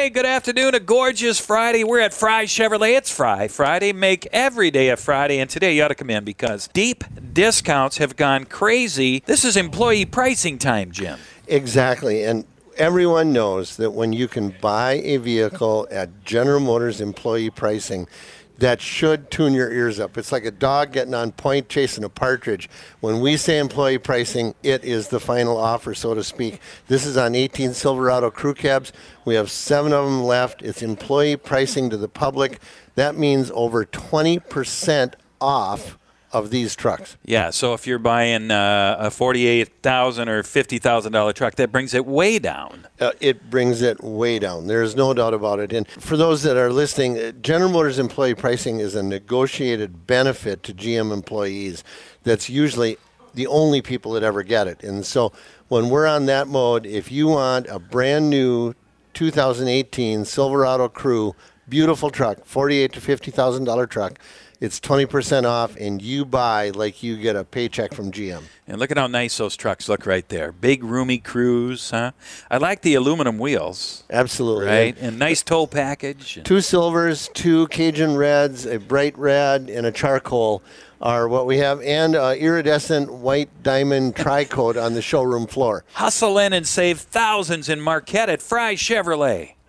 Hey, good afternoon. A gorgeous Friday. We're at Fry Chevrolet. It's Fry Friday. Make every day a Friday. And today you ought to come in because deep discounts have gone crazy. This is employee pricing time, Jim. Exactly. And everyone knows that when you can buy a vehicle at General Motors employee pricing, that should tune your ears up. It's like a dog getting on point chasing a partridge. When we say employee pricing, it is the final offer, so to speak. This is on 18 Silverado crew cabs. We have 7 of them left. It's employee pricing to the public. That means over 20% off of these trucks. Yeah, so if you're buying a $48,000 or $50,000 truck, that brings it way down. It brings it way down. There's no doubt about it. And for those that are listening, General Motors employee pricing is a negotiated benefit to GM employees. That's usually the only people that ever get it. And so when we're on that mode, if you want a brand new 2018 Silverado Crew, beautiful truck, $48,000 to $50,000 truck, it's 20% off, and you buy like you get a paycheck from GM. And look at how nice those trucks look right there. Big, roomy Crews, huh? I like the aluminum wheels. Absolutely. Right? And nice tow package. 2 silvers, 2 Cajun reds, a bright red, and a charcoal are what we have, and iridescent white diamond tri-coat on the showroom floor. Hustle in and save thousands in Marquette at Fry Chevrolet.